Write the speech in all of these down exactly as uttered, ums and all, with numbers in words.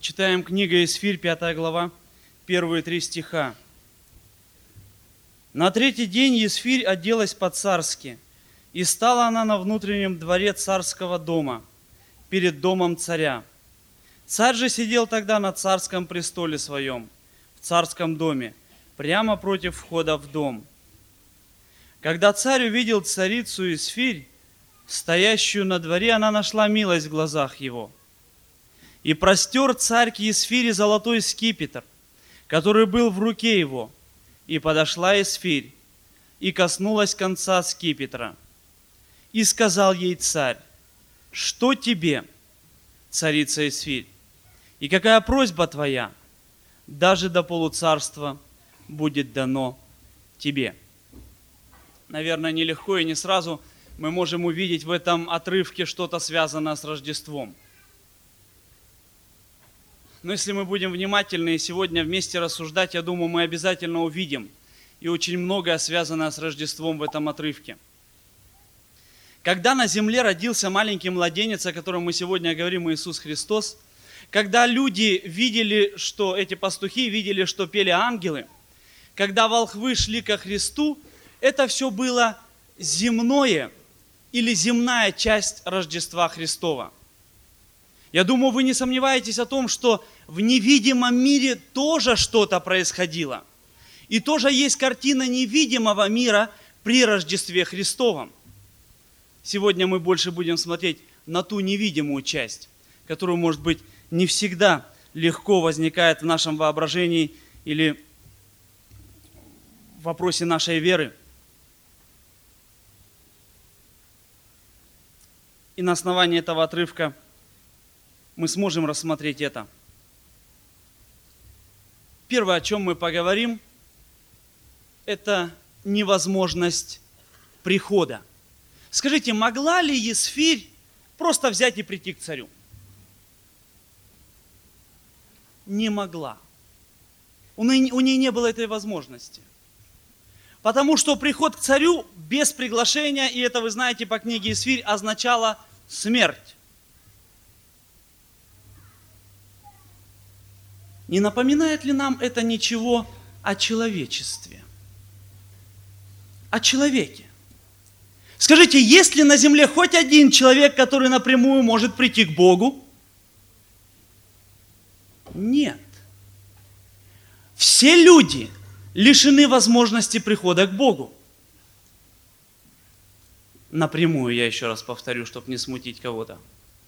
Читаем книга Исфирь, пятая глава, первые три стиха. «На третий день Исфирь оделась по-царски, и стала она на внутреннем дворе царского дома, перед домом царя. Царь же сидел тогда на царском престоле своем, в царском доме, прямо против входа в дом. Когда царь увидел царицу Исфирь, стоящую на дворе, она нашла милость в глазах его. И простер царь к Исфире золотой скипетр, который был в руке его, и подошла Исфирь, и коснулась конца скипетра. И сказал ей царь: что тебе, царица Исфирь, и какая просьба твоя? Даже до полуцарства будет дано тебе». Наверное, нелегко и не сразу мы можем увидеть в этом отрывке что-то связанное с Рождеством. Но если мы будем внимательны и сегодня вместе рассуждать, я думаю, мы обязательно увидим и очень многое связанное с Рождеством в этом отрывке. Когда на земле родился маленький младенец, о котором мы сегодня говорим, Иисус Христос, когда люди видели, что эти пастухи видели, что пели ангелы, когда волхвы шли ко Христу, это все было земное или земная часть Рождества Христова. Я думаю, вы не сомневаетесь о том, что в невидимом мире тоже что-то происходило. И тоже есть картина невидимого мира при Рождестве Христовом. Сегодня мы больше будем смотреть на ту невидимую часть, которую, может быть, не всегда легко возникает в нашем воображении или в вопросе нашей веры. И на основании этого отрывка мы сможем рассмотреть это. Первое, о чем мы поговорим, это невозможность прихода. Скажите, могла ли Исфирь просто взять и прийти к царю? Не могла. У нее, у нее не было этой возможности. Потому что приход к царю без приглашения, и это вы знаете по книге Исфирь, означало смерть. Не напоминает ли нам это ничего о человечестве? О человеке. Скажите, есть ли на земле хоть один человек, который напрямую может прийти к Богу? Нет. Все люди лишены возможности прихода к Богу. Напрямую, я еще раз повторю, чтобы не смутить кого-то.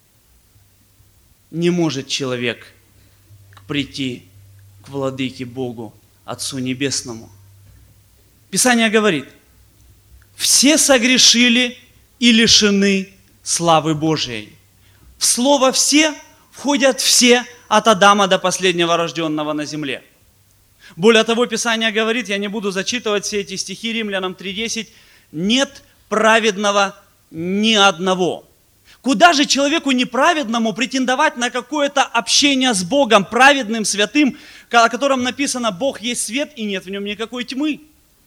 Не может человек прийти к Владыке Богу, Отцу Небесному. Писание говорит: все согрешили и лишены славы Божией. В слово «все» входят все от Адама до последнего рожденного на земле. Более того, Писание говорит, я не буду зачитывать все эти стихи, Римлянам три десять, нет праведного ни одного. Куда же человеку неправедному претендовать на какое-то общение с Богом, праведным, святым, о котором написано: Бог есть свет и нет в нем никакой тьмы?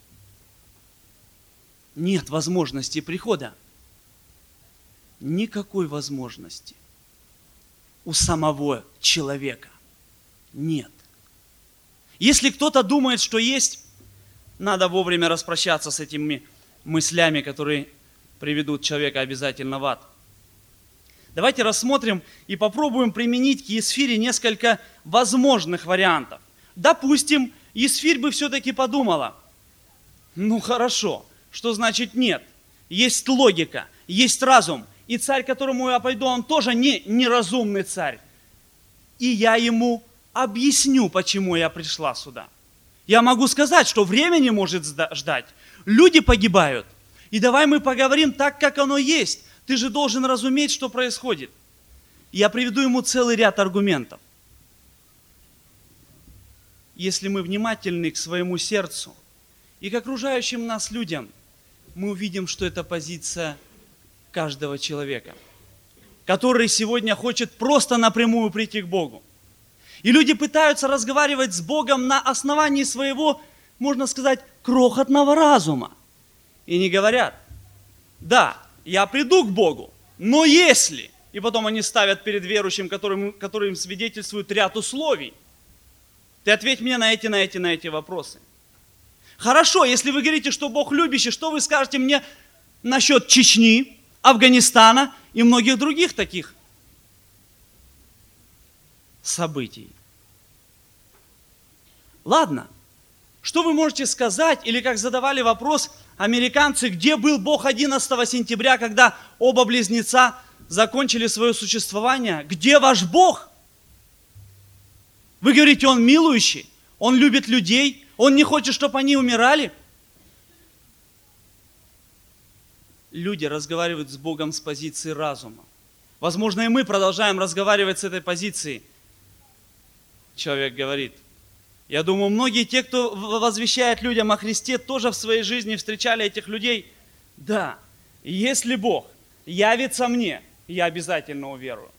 Нет возможности прихода. Никакой возможности у самого человека нет. Если кто-то думает, что есть, надо вовремя распрощаться с этими мыслями, которые приведут человека обязательно в ад. Давайте рассмотрим и попробуем применить к Исфире несколько возможных вариантов. Допустим, Исфирь бы все-таки подумала: ну хорошо, что значит нет? Есть логика, есть разум. И царь, к которому я пойду, он тоже не неразумный царь. И я ему объясню, почему я пришла сюда. Я могу сказать, что время не может ждать. Люди погибают. И давай мы поговорим так, как оно есть. Ты же должен разуметь, что происходит. Я приведу ему целый ряд аргументов. Если мы внимательны к своему сердцу и к окружающим нас людям, мы увидим, что это позиция каждого человека, который сегодня хочет просто напрямую прийти к Богу. И люди пытаются разговаривать с Богом на основании своего, можно сказать, крохотного разума. И не говорят: да, я приду к Богу, но если И потом они ставят перед верующим, которым, который им свидетельствует ряд условий. Ты ответь мне на эти, на эти, на эти вопросы. Хорошо, если вы говорите, что Бог любящий, что вы скажете мне насчет Чечни, Афганистана и многих других таких событий? Ладно, что вы можете сказать, или как задавали вопрос американцы, где был Бог одиннадцатого сентября, когда оба близнеца закончили свое существование? Где ваш Бог? Вы говорите, Он милующий, Он любит людей, Он не хочет, чтобы они умирали. Люди разговаривают с Богом с позиции разума. Возможно, и мы продолжаем разговаривать с этой позиции. Человек говорит. Я думаю, многие те, кто возвещает людям о Христе, тоже в своей жизни встречали этих людей. Да, если Бог явится мне, я обязательно уверую.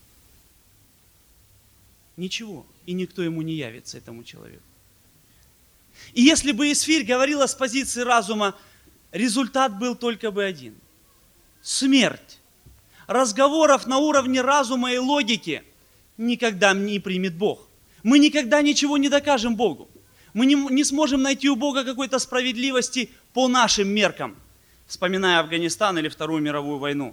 Ничего, и никто ему не явится, этому человеку. И если бы Исфирь говорила с позиции разума, результат был только бы один. Смерть. Разговоров на уровне разума и логики никогда не примет Бог. Мы никогда ничего не докажем Богу. Мы не, не сможем найти у Бога какой-то справедливости по нашим меркам, вспоминая Афганистан или Вторую мировую войну.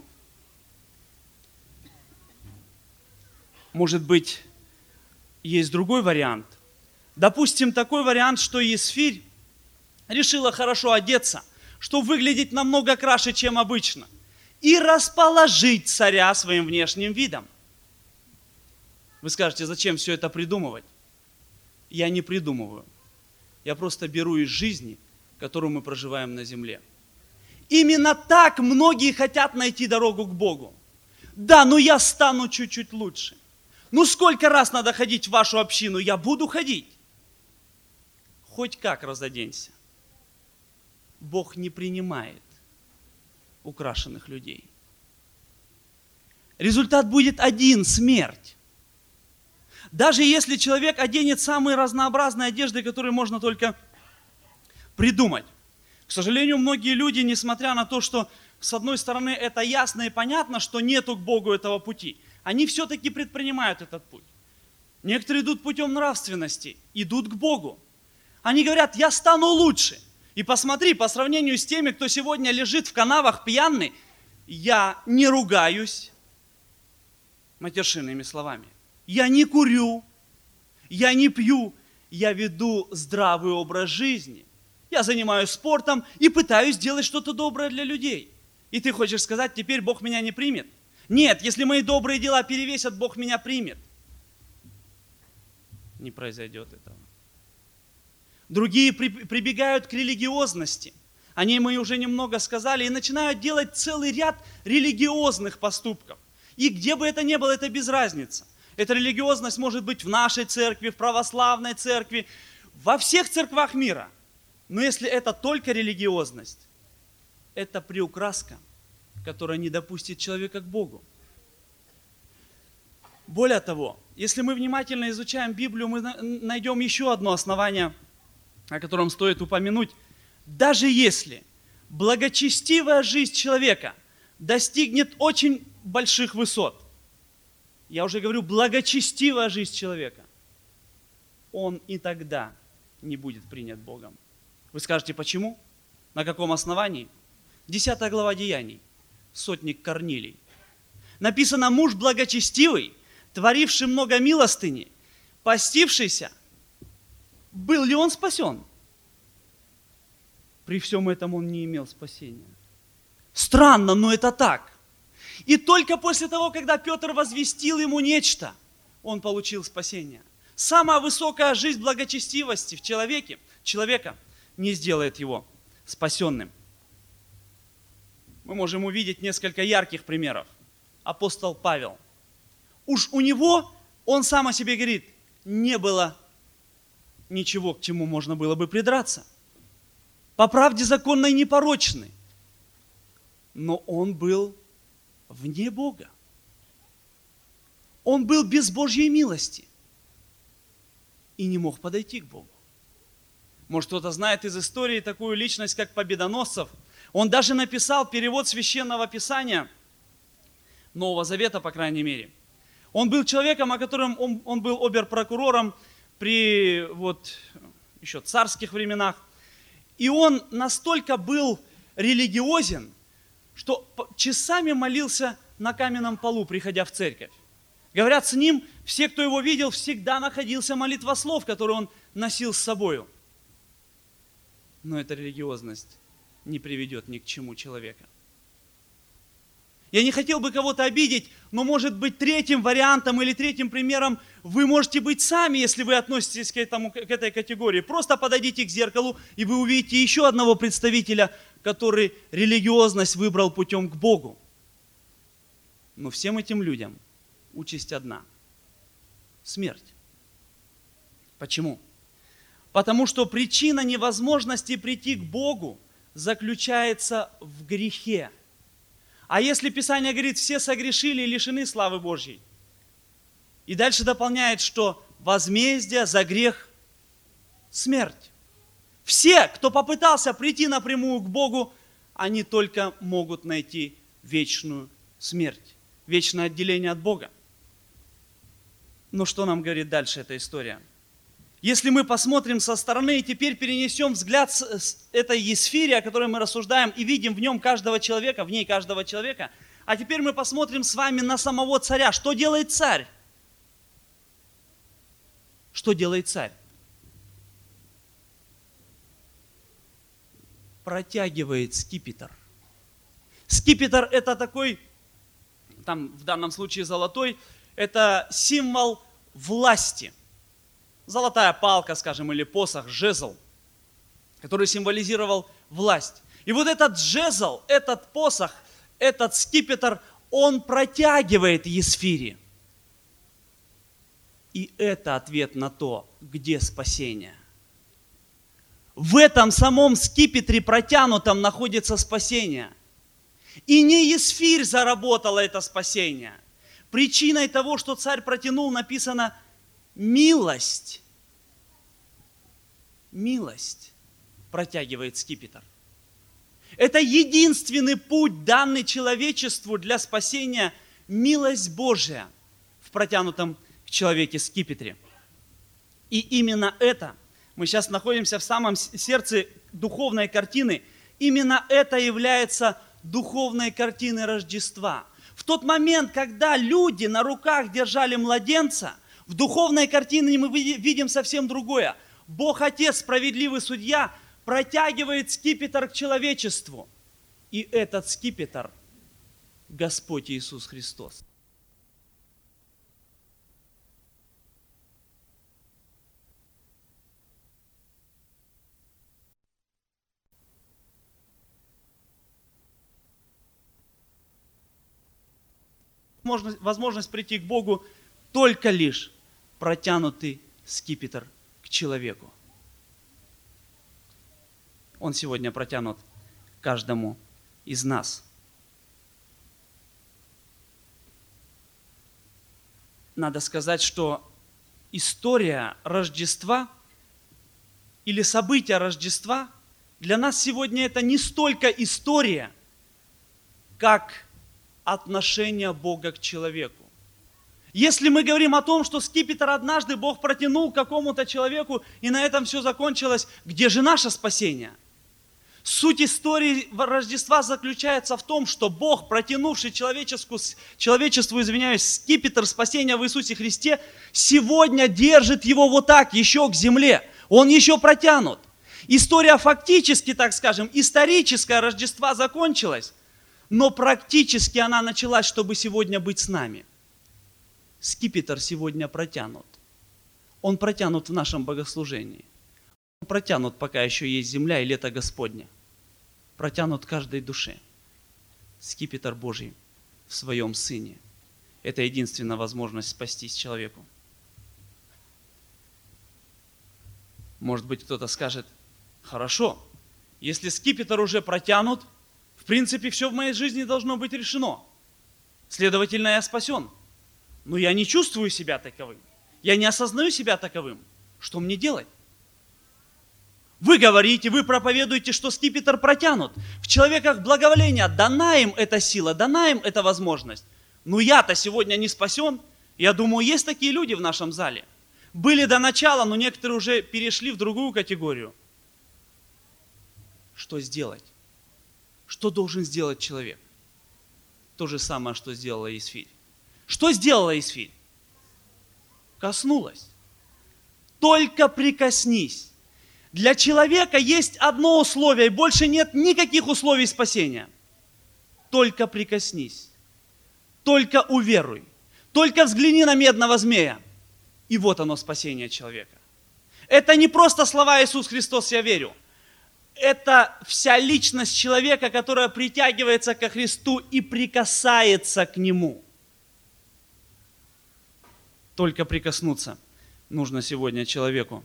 Может быть, есть другой вариант. Допустим, такой вариант, что Исфирь решила хорошо одеться, чтобы выглядеть намного краше, чем обычно, и расположить царя своим внешним видом. Вы скажете, зачем все это придумывать? Я не придумываю. Я просто беру из жизни, которую мы проживаем на земле. Именно так многие хотят найти дорогу к Богу. Да, но я стану чуть-чуть лучше. Ну сколько раз надо ходить в вашу общину? Я буду ходить. Хоть как разоденься. Бог не принимает украшенных людей. Результат будет один – смерть. Даже если человек оденет самые разнообразные одежды, которые можно только придумать. К сожалению, многие люди, несмотря на то, что с одной стороны это ясно и понятно, что нету к Богу этого пути, они все-таки предпринимают этот путь. Некоторые идут путем нравственности, идут к Богу. Они говорят, я стану лучше. И посмотри, по сравнению с теми, кто сегодня лежит в канавах пьяный, я не ругаюсь матершинными словами. Я не курю, я не пью, я веду здравый образ жизни. Я занимаюсь спортом и пытаюсь делать что-то доброе для людей. И ты хочешь сказать, теперь Бог меня не примет? Нет, если мои добрые дела перевесят, Бог меня примет. Не произойдет этого. Другие прибегают к религиозности. О ней мы уже немного сказали. И начинают делать целый ряд религиозных поступков. И где бы это ни было, это без разницы. Эта религиозность может быть в нашей церкви, в православной церкви, во всех церквах мира. Но если это только религиозность, это приукраска, которая не допустит человека к Богу. Более того, если мы внимательно изучаем Библию, мы найдем еще одно основание, о котором стоит упомянуть. Даже если благочестивая жизнь человека достигнет очень больших высот, я уже говорю, благочестивая жизнь человека, он и тогда не будет принят Богом. Вы скажете, почему? На каком основании? Десятая глава Деяний. Сотник Корнилий. Написано, муж благочестивый, творивший много милостыни, постившийся. Был ли он спасен? При всем этом он не имел спасения. Странно, но это так. И только после того, когда Петр возвестил ему нечто, он получил спасение. Самая высокая жизнь благочестивости в человеке, человека не сделает его спасенным. Мы можем увидеть несколько ярких примеров. Апостол Павел. Уж у него, он сам о себе говорит, не было ничего, к чему можно было бы придраться. По правде законной непорочный. Но он был вне Бога. Он был без Божьей милости и не мог подойти к Богу. Может, кто-то знает из истории такую личность, как Победоносцев. Он даже написал перевод Священного Писания Нового Завета, по крайней мере. Он был человеком, о котором он, он был обер-прокурором при вот, еще царских временах. И он настолько был религиозен, что часами молился на каменном полу, приходя в церковь. Говорят, с ним все, кто его видел, всегда находился молитвослов, который он носил с собою. Но эта религиозность не приведет ни к чему человека. Я не хотел бы кого-то обидеть, но, может быть, третьим вариантом или третьим примером вы можете быть сами, если вы относитесь к, этому, к этой категории. Просто подойдите к зеркалу, и вы увидите еще одного представителя, который религиозность выбрал путем к Богу. Но всем этим людям участь одна – смерть. Почему? Потому что причина невозможности прийти к Богу заключается в грехе. А если Писание говорит, все согрешили и лишены славы Божьей, и дальше дополняет, что возмездие за грех – смерть. Все, кто попытался прийти напрямую к Богу, они только могут найти вечную смерть, вечное отделение от Бога. Но что нам говорит дальше эта история? Если мы посмотрим со стороны и теперь перенесем взгляд с этой Есфири, о которой мы рассуждаем, и видим в нем каждого человека, в ней каждого человека, а теперь мы посмотрим с вами на самого царя. Что делает царь? Что делает царь? Протягивает скипетр. Скипетр – это такой, там в данном случае золотой, это символ власти. Золотая палка, скажем, или посох, жезл, который символизировал власть. И вот этот жезл, этот посох, этот скипетр, он протягивает Есфири. И это ответ на то, где спасение. В этом самом скипетре протянутом находится спасение. И не Есфирь заработала это спасение. Причиной того, что царь протянул, написано милость. Милость протягивает скипетр. Это единственный путь, данный человечеству для спасения, милость Божия в протянутом к человеке скипетре. И именно это, мы сейчас находимся в самом сердце духовной картины, именно это является духовной картиной Рождества. В тот момент, когда люди на руках держали младенца, в духовной картине мы видим совсем другое. Бог Отец, справедливый судья, протягивает скипетр к человечеству. И этот скипетр – Господь Иисус Христос. Возможность прийти к Богу только лишь протянутый скипетр к человеку. Он сегодня протянут каждому из нас. Надо сказать, что история Рождества или события Рождества для нас сегодня это не столько история, как отношение Бога к человеку. Если мы говорим о том, что скипетр однажды Бог протянул какому-то человеку, и на этом все закончилось, где же наше спасение? Суть истории Рождества заключается в том, что Бог, протянувший человечеству, человечеству, извиняюсь, скипетр спасения в Иисусе Христе, сегодня держит его вот так, еще к земле. Он еще протянут. История фактически, так скажем, историческая Рождества закончилась, но практически она началась, чтобы сегодня быть с нами. Скипетр сегодня протянут. Он протянут в нашем богослужении. Он протянут, пока еще есть земля и лето Господне. Протянут каждой душе. Скипетр Божий в своем Сыне. Это единственная возможность спастись человеку. Может быть, кто-то скажет, хорошо, если скипетр уже протянут, в принципе, все в моей жизни должно быть решено. Следовательно, я спасен. Но я не чувствую себя таковым. Я не осознаю себя таковым. Что мне делать? Вы говорите, вы проповедуете, что скипетр протянут. В человеках благоволения дана им эта сила, дана им эта возможность. Ну я-то сегодня не спасен. Я думаю, есть такие люди в нашем зале. Были до начала, но некоторые уже перешли в другую категорию. Что сделать? Что должен сделать человек? То же самое, что сделала Исфирь. Что сделала Исфирь? Коснулась. Только прикоснись. Для человека есть одно условие, и больше нет никаких условий спасения. Только прикоснись. Только уверуй. Только взгляни на медного змея. И вот оно, спасение человека. Это не просто слова «Иисус Христос, я верю». Это вся личность человека, которая притягивается ко Христу и прикасается к Нему. Только прикоснуться нужно сегодня человеку.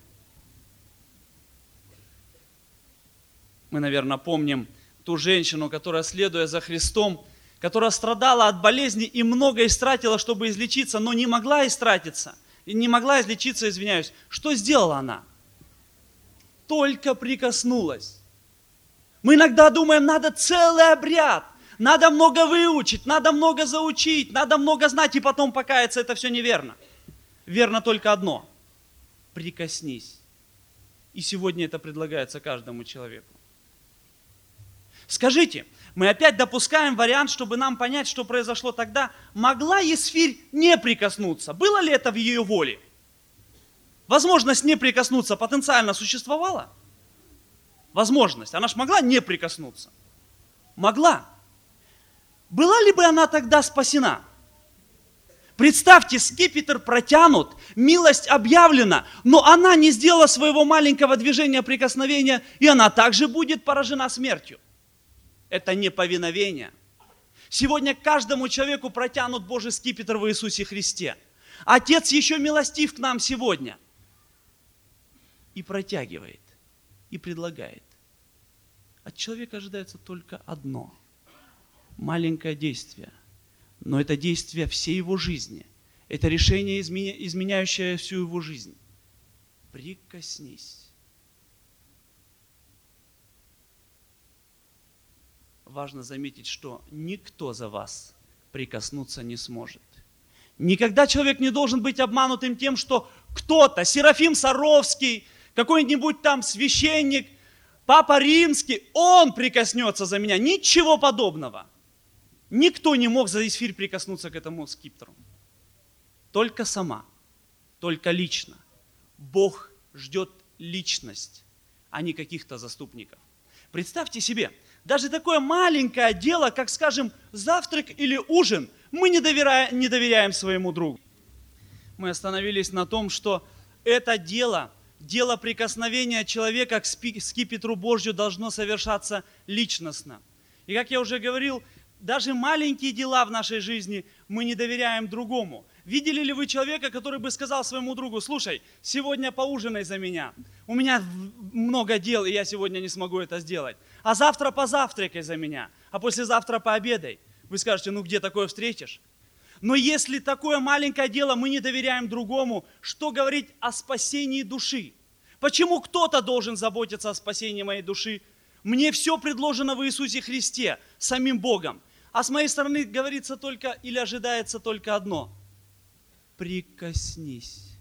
Мы, наверное, помним ту женщину, которая, следуя за Христом, которая страдала от болезни и много истратила, чтобы излечиться, но не могла истратиться, и не могла излечиться, извиняюсь. Что сделала она? Только прикоснулась. Мы иногда думаем, надо целый обряд, надо много выучить, надо много заучить, надо много знать и потом покаяться. Это все неверно. Верно только одно. Прикоснись. И сегодня это предлагается каждому человеку. Скажите, мы опять допускаем вариант, чтобы нам понять, что произошло тогда. Могла Исфирь не прикоснуться? Было ли это в ее воле? Возможность не прикоснуться потенциально существовала? Возможность. Она ж могла не прикоснуться. Могла. Была ли бы она тогда спасена? Представьте, скипетр протянут, милость объявлена, но она не сделала своего маленького движения прикосновения, и она также будет поражена смертью. Это неповиновение. Сегодня каждому человеку протянут Божий скипетр в Иисусе Христе. Отец еще милостив к нам сегодня. И протягивает, и предлагает. От человека ожидается только одно. Маленькое действие. Но это действие всей его жизни. Это решение, изменяющее всю его жизнь. Прикоснись. Важно заметить, что никто за вас прикоснуться не сможет. Никогда человек не должен быть обманутым тем, что кто-то, Серафим Саровский, какой-нибудь там священник, Папа Римский, он прикоснется за меня. Ничего подобного. Никто не мог за Исфирь прикоснуться к этому скипетру. Только сама, только лично. Бог ждет личность, а не каких-то заступников. Представьте себе, даже такое маленькое дело, как, скажем, завтрак или ужин, мы не доверяем, не доверяем своему другу. Мы остановились на том, что это дело, дело прикосновения человека к скипетру Божью должно совершаться личностно. И как я уже говорил, даже маленькие дела в нашей жизни мы не доверяем другому. Видели ли вы человека, который бы сказал своему другу: слушай, сегодня поужинай за меня, у меня много дел, и я сегодня не смогу это сделать, а завтра позавтракай за меня, а послезавтра пообедай. Вы скажете: ну где такое встретишь? Но если такое маленькое дело мы не доверяем другому, что говорить о спасении души? Почему кто-то должен заботиться о спасении моей души? Мне все предложено в Иисусе Христе, самим Богом. А с моей стороны говорится только или ожидается только одно: прикоснись.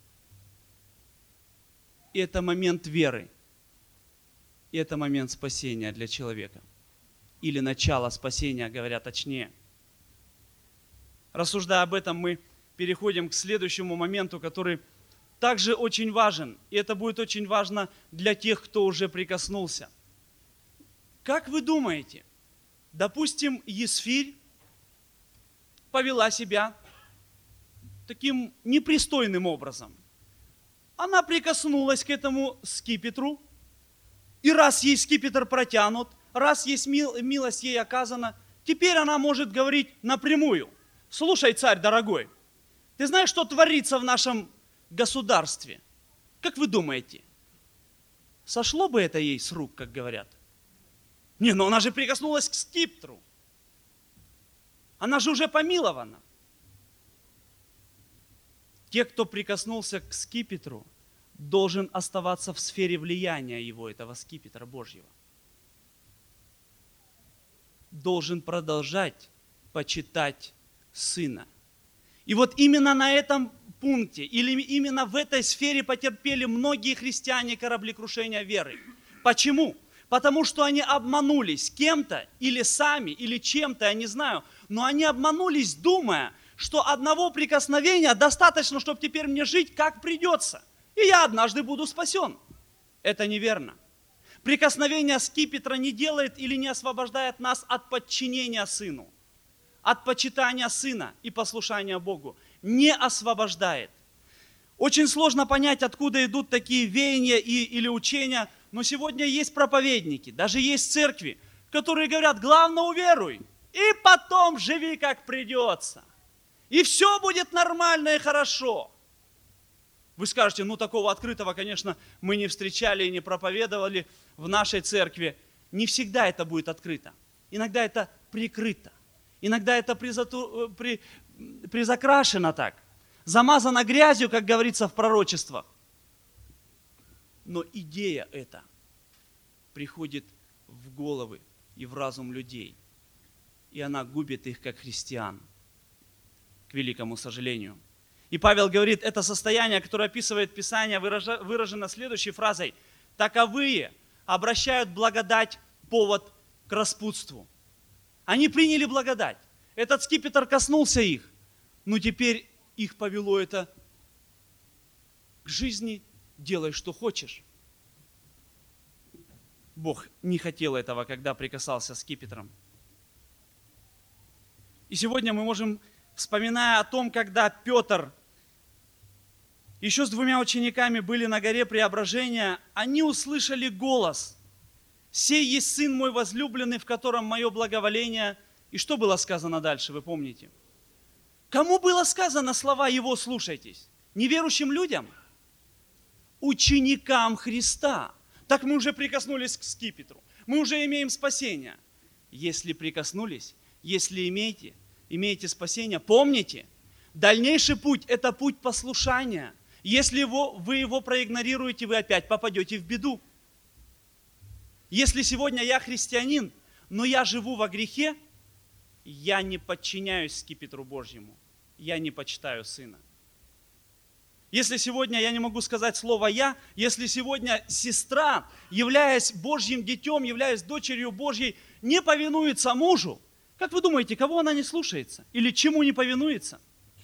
И это момент веры. И это момент спасения для человека. Или начало спасения, говоря точнее. Рассуждая об этом, мы переходим к следующему моменту, который также очень важен. И это будет очень важно для тех, кто уже прикоснулся. Как вы думаете, допустим, Исфирь повела себя таким непристойным образом. Она прикоснулась к этому скипетру, и раз ей скипетр протянут, раз есть мил, милость ей оказана, теперь она может говорить напрямую: слушай, царь дорогой, ты знаешь, что творится в нашем государстве? Как вы думаете, сошло бы это ей с рук, как говорят? Не, но она же прикоснулась к скипетру. Она же уже помилована. Те, кто прикоснулся к скипетру, должен оставаться в сфере влияния его, этого скипетра Божьего. Должен продолжать почитать Сына. И вот именно на этом пункте, или именно в этой сфере потерпели многие христиане кораблекрушения веры. Почему? Потому что они обманулись кем-то, или сами, или чем-то, я не знаю, но они обманулись, думая, что одного прикосновения достаточно, чтобы теперь мне жить, как придется. И я однажды буду спасен. Это неверно. Прикосновение скипетра не делает или не освобождает нас от подчинения Сыну, от почитания Сына и послушания Богу. Не освобождает. Очень сложно понять, откуда идут такие веяния и, или учения, но сегодня есть проповедники, даже есть церкви, которые говорят: главное, уверуй, и потом живи, как придется. И все будет нормально и хорошо. Вы скажете: ну такого открытого, конечно, мы не встречали и не проповедовали в нашей церкви. Не всегда это будет открыто. Иногда это прикрыто. Иногда это призату... при... призакрашено так. Замазано грязью, как говорится в пророчествах. Но идея эта приходит в головы и в разум людей. И она губит их, как христиан. К великому сожалению. И Павел говорит, это состояние, которое описывает Писание, выражено следующей фразой: таковые обращают благодать повод к распутству. Они приняли благодать. Этот скипетр коснулся их. Но теперь их повело это к жизни: делай, что хочешь. Бог не хотел этого, когда прикасался скипетром. И сегодня мы можем, вспоминая о том, когда Петр еще с двумя учениками были на горе Преображения, они услышали голос: «Сей есть Сын мой возлюбленный, в котором мое благоволение». И что было сказано дальше, вы помните? Кому было сказано слова Его «слушайтесь»? Неверующим людям? Ученикам Христа. Так мы уже прикоснулись к скипетру, мы уже имеем спасение. Если прикоснулись, если имеете, имеете спасение, помните, дальнейший путь – это путь послушания. Если его, вы его проигнорируете, вы опять попадете в беду. Если сегодня я христианин, но я живу во грехе, я не подчиняюсь скипетру Божьему, я не почитаю Сына. Если сегодня я не могу сказать слово «я», если сегодня сестра, являясь Божьим детем, являясь дочерью Божьей, не повинуется мужу, как вы думаете, кого она не слушается? Или чему не повинуется?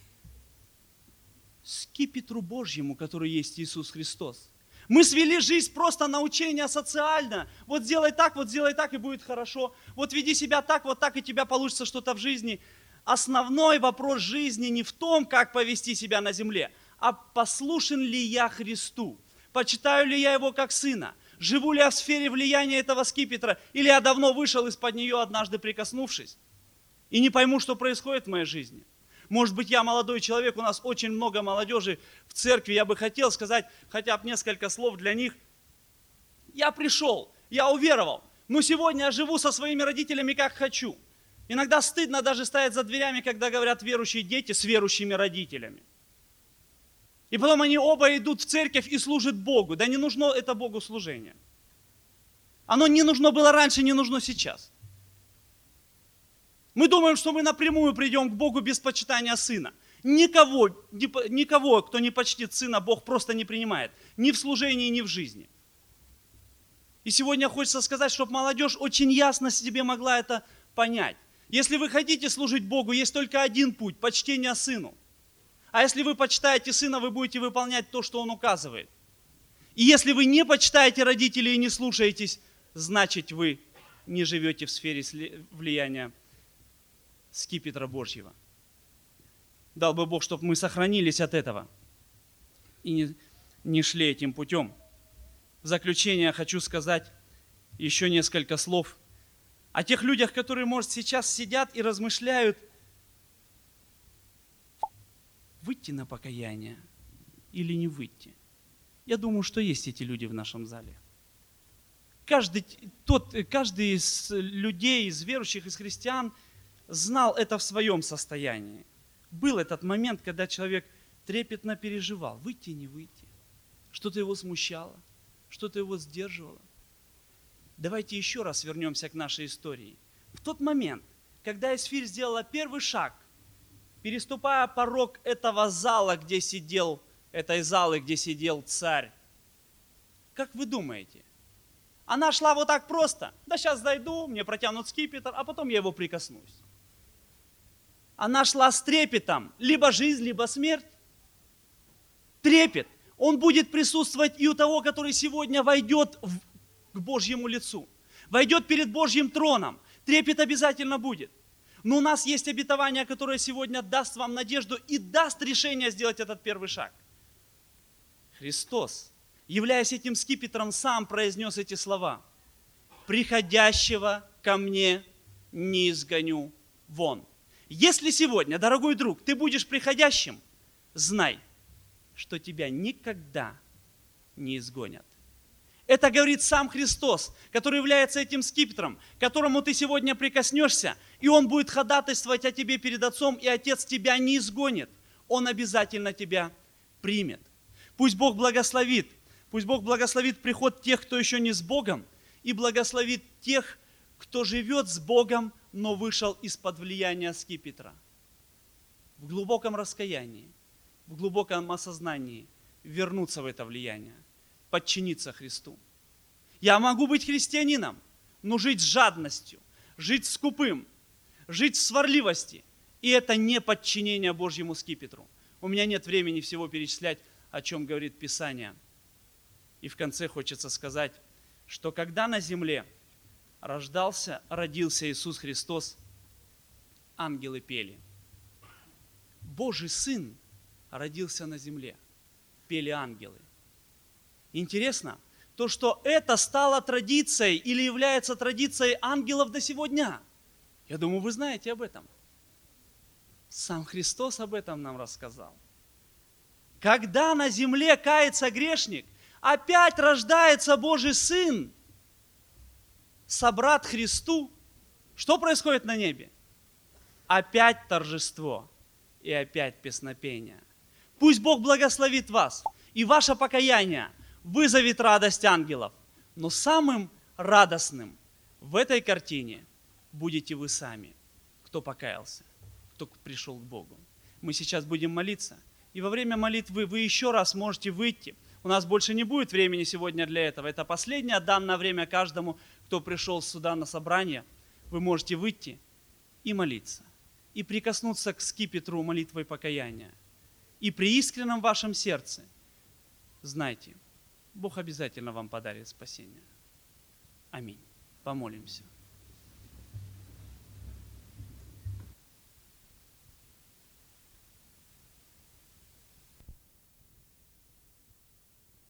Скипетру Божьему, который есть Иисус Христос. Мы свели жизнь просто на учение социально. Вот сделай так, вот сделай так, и будет хорошо. Вот веди себя так, вот так, и у тебя получится что-то в жизни. Основной вопрос жизни не в том, как повести себя на земле, а послушен ли я Христу? Почитаю ли я Его как Сына? Живу ли я в сфере влияния этого скипетра? Или я давно вышел из-под нее, однажды прикоснувшись, и не пойму, что происходит в моей жизни? Может быть, я молодой человек, у нас очень много молодежи в церкви, я бы хотел сказать хотя бы несколько слов для них. Я пришел, я уверовал, но сегодня я живу со своими родителями как хочу. Иногда стыдно даже стоять за дверями, когда говорят верующие дети с верующими родителями. И потом они оба идут в церковь и служат Богу. Да не нужно это Богу служение. Оно не нужно было раньше, не нужно сейчас. Мы думаем, что мы напрямую придем к Богу без почитания Сына. Никого, никого, кто не почтит Сына, Бог просто не принимает. Ни в служении, ни в жизни. И сегодня хочется сказать, чтобы молодежь очень ясно себе могла это понять. Если вы хотите служить Богу, есть только один путь – почтение Сыну. А если вы почитаете Сына, вы будете выполнять то, что Он указывает. И если вы не почитаете родителей и не слушаетесь, значит, вы не живете в сфере влияния скипетра Божьего. Дал бы Бог, чтобы мы сохранились от этого и не, не шли этим путем. В заключение хочу сказать еще несколько слов о тех людях, которые, может, сейчас сидят и размышляют, выйти на покаяние или не выйти. Я думаю, что есть эти люди в нашем зале. Каждый, тот, каждый из людей, из верующих, из христиан знал это в своем состоянии. Был этот момент, когда человек трепетно переживал, выйти, не выйти. Что-то его смущало, что-то его сдерживало. Давайте еще раз вернемся к нашей истории. В тот момент, когда Исфирь сделала первый шаг переступая порог этого зала, где сидел, этой залы, где сидел царь, как вы думаете, она шла вот так просто? Да сейчас зайду, мне протянут скипетр, а потом я его прикоснусь. Она шла с трепетом, либо жизнь, либо смерть. Трепет. Он будет присутствовать и у того, который сегодня войдет в, к Божьему лицу, войдет перед Божьим троном. Трепет обязательно будет. Но у нас есть обетование, которое сегодня даст вам надежду и даст решение сделать этот первый шаг. Христос, являясь этим скипетром, сам произнес эти слова. «Приходящего ко мне не изгоню вон». Если сегодня, дорогой друг, ты будешь приходящим, знай, что тебя никогда не изгонят. Это говорит сам Христос, который является этим скипетром, к которому ты сегодня прикоснешься, и Он будет ходатайствовать о тебе перед Отцом, и Отец тебя не изгонит. Он обязательно тебя примет. Пусть Бог благословит, пусть Бог благословит приход тех, кто еще не с Богом, и благословит тех, кто живет с Богом, но вышел из-под влияния скипетра. В глубоком раскаянии, в глубоком осознании вернуться в это влияние, подчиниться Христу. Я могу быть христианином, но жить с жадностью, жить скупым, жить в сварливости. И это не подчинение Божьему скипетру. У меня нет времени всего перечислять, о чем говорит Писание. И в конце хочется сказать, что когда на земле рождался, родился Иисус Христос, ангелы пели. Божий Сын родился на земле, пели ангелы. Интересно, то, что это стало традицией или является традицией ангелов до сегодня. Я думаю, вы знаете об этом. Сам Христос об этом нам рассказал. Когда на земле кается грешник, опять рождается Божий Сын, собрат Христу, что происходит на небе? Опять торжество и опять песнопение. Пусть Бог благословит вас, и ваше покаяние вызовет радость ангелов. Но самым радостным в этой картине будете вы сами, кто покаялся, кто пришел к Богу. Мы сейчас будем молиться, и во время молитвы вы еще раз можете выйти. У нас больше не будет времени сегодня для этого. Это последнее данное время каждому, кто пришел сюда на собрание. Вы можете выйти и молиться, и прикоснуться к скипетру молитвой покаяния. И при искреннем вашем сердце, знайте, Бог обязательно вам подарит спасение. Аминь. Помолимся.